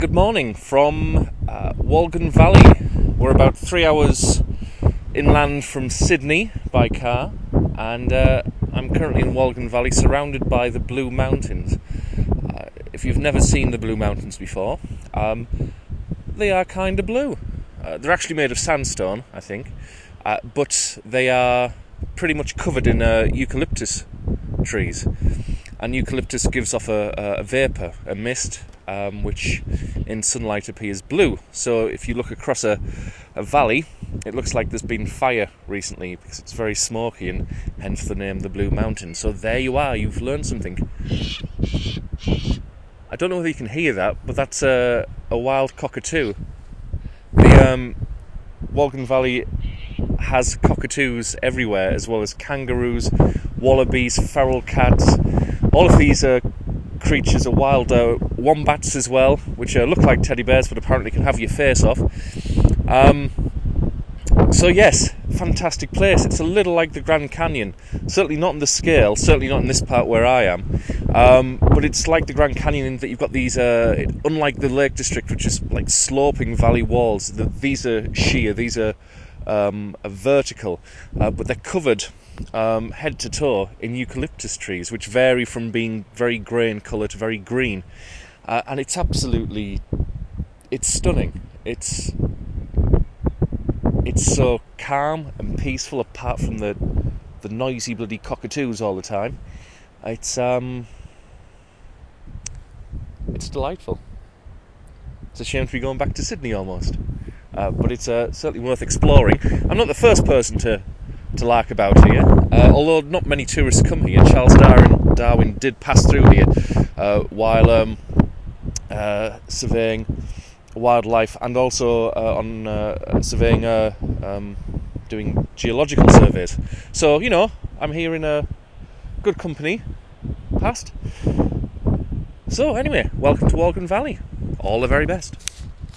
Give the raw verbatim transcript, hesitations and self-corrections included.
Good morning from uh, Wolgan Valley. We're about three hours inland from Sydney by car, and uh, I'm currently in Wolgan Valley, surrounded by the Blue Mountains. Uh, if you've never seen the Blue Mountains before, um, they are kind of blue. Uh, they're actually made of sandstone, I think, uh, but they are pretty much covered in uh, eucalyptus trees. And eucalyptus gives off a, a vapour, a mist, um, which in sunlight appears blue. So if you look across a, a valley, it looks like there's been fire recently because it's very smoky, and hence the name the Blue Mountain. So there you are, you've learned something. I don't know whether you can hear that, but that's a, a wild cockatoo. The um, Wolgan Valley has cockatoos everywhere, as well as kangaroos, wallabies, feral cats. All of these uh, creatures are wild. Uh, wombats as well, which uh, look like teddy bears but apparently can have your face off. Um, so yes, fantastic place. It's a little like the Grand Canyon. Certainly not on the scale, certainly not in this part where I am. Um, but it's like the Grand Canyon in that you've got these, uh, it, unlike the Lake District, which is like sloping valley walls, the, these are sheer, these are, um, are vertical, uh, but they're covered Um, head to toe in eucalyptus trees, which vary from being very grey in colour to very green, uh, and it's absolutely, it's stunning. It's it's so calm and peaceful, apart from the the noisy bloody cockatoos all the time. It's um, it's delightful. It's a shame to be going back to Sydney almost, uh, but it's uh, certainly worth exploring. I'm not the first person to. to lark about here, uh, although not many tourists come here. Charles Darwin, Darwin did pass through here uh, while um, uh, surveying wildlife, and also uh, on uh, surveying, uh, um, doing geological surveys. So, you know, I'm here in a good company, past. So anyway, welcome to Wolgan Valley. All the very best.